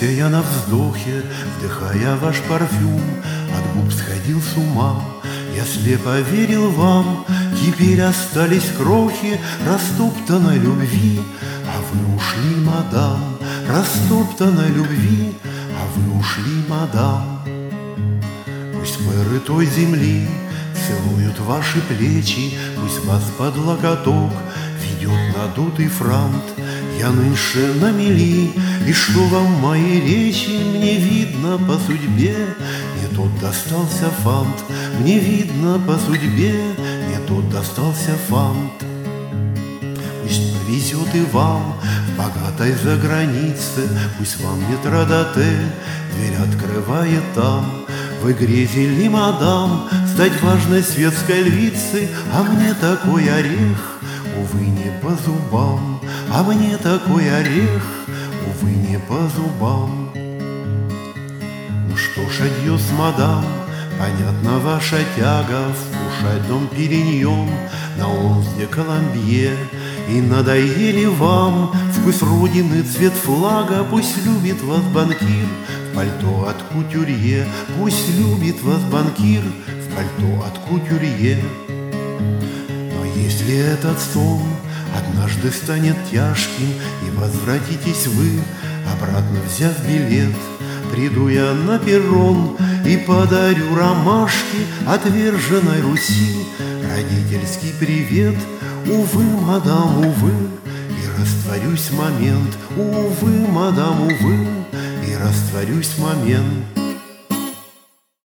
Ошибся я на вздохе, вдыхая ваш парфюм, от губ сходил с ума, я слепо верил вам. Теперь остались крохи растоптанной любви, а вы ушли, мадам, растоптанной любви, а вы ушли, мадам. Пусть пыры той земли целуют ваши плечи, пусть вас под локоток ведет надутый франт. Я нынче на мели, и что вам мои речи? Мне видно по судьбе, не тот достался фант. Мне видно по судьбе, не тот достался фант. Пусть повезет и вам в богатой загранице, пусть вам метрдотель дверь открывает там. Вы грезили, мадам, стать важной светской львицей, а мне такой орех, увы, не по зубам. А мне такой орех, увы, не по зубам. Ну что ж, адьос, мадам, понятна ваша тяга вкушать дом Периньон на Онс-де Коломбье. И надоели вам вкус родины, цвет флага. Пусть любит вас банкир в пальто от кутюрье, пусть любит вас банкир в пальто от кутюрье. Но если этот сон однажды станет тяжким, и возвратитесь вы, обратно взяв билет, приду я на перрон и подарю ромашки отверженной Руси, родительский привет. Увы, мадам, увы, и растворюсь момент. Увы, мадам, увы, и растворюсь момент.